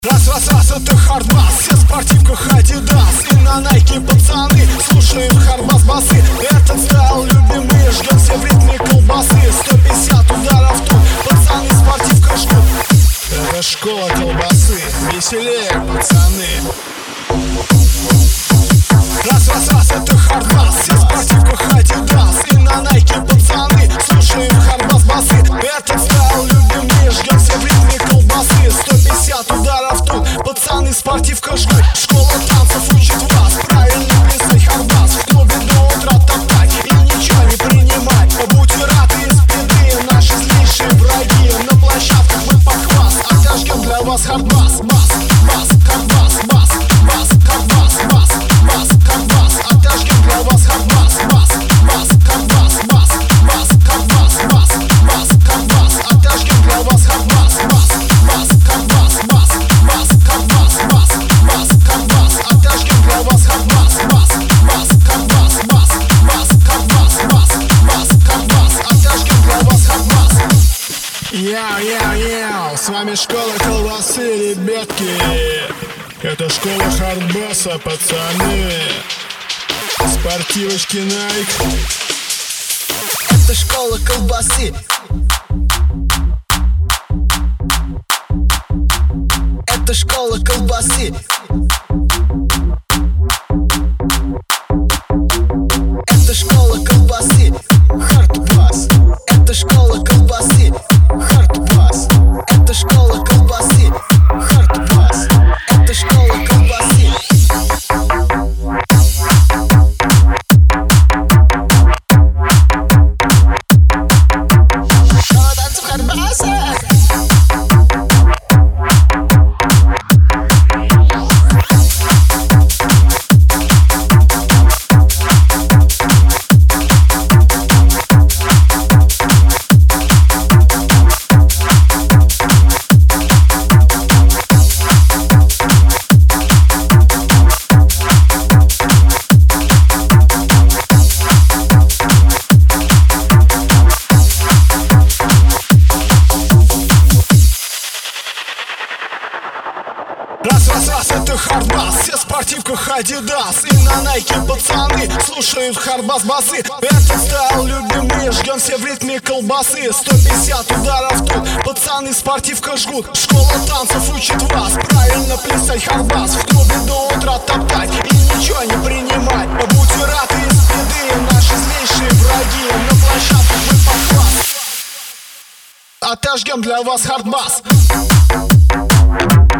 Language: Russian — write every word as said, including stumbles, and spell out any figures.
Раз, раз, раз, это хардбас. Все в спортивках Адидас и на Найке пацаны слушаем хардбас басы. Этот стайл любимый, ждем все в ритме колбасы. Сто пятьдесят ударов тут, пацаны в спортивках ждут. Это школа колбасы, веселее, пацаны. Раз, раз, раз, это хардбас. Все в спортивках Адидас и на Найке пацаны слушаем хардбас басы. Этот стайл любимый, ждем все в ритме колбасы. Сто пятьдесят ударов тут, пацаны в спортивках ждут. Школа танцев учит вас правильно плясать хардбас. В клубе до утра топтать и ничего не принимать. Будьте рады из беды, наши злейшие враги. На площадках мы подхват, отожгем для вас хардбас. Бас, бас, хардбас, бас, бас, хардбас, бас, бас, хардбас. Отожгем для вас хардбас. Бас, бас, хардбас, бас, бас, хардбас, бас, бас, хардбас. Отожгем для вас хардбас. Бас, бас, хардбас, бас, бас, хардбас, бас, бас, хардбас. Отожгем для вас хардбас. Бас, бас, хардбас, бас, бас, хардбас, бас, бас, хардбас. Отожгем для вас хардбас. Яу-яу-яу, с вами школа колбасы, ребятки. Это школа хардбаса, пацаны. Спортивочки Nike. Это школа колбасы. Это школа колбасы. Это школа колбасы. Хардбас. Это школа колбасы. Хардбас. Это школа колбасы. Хардбас. Это школа колбасы. Школа танцев хардбаса. Раз, раз, раз, это хардбас. Все в спортивках Адидас и на Найке пацаны слушают хардбас басы. Этот стайл любимый, ждем все в ритме колбасы. Сто пятьдесят ударов тут, пацаны в спортивках жгут. Школа танцев учит вас правильно плясать хардбас. В клубе до утра топтать и ничего не принимать. Будьте рады из беды, наши злейшие враги. На площадках мы подхват, отожгем для вас хардбас.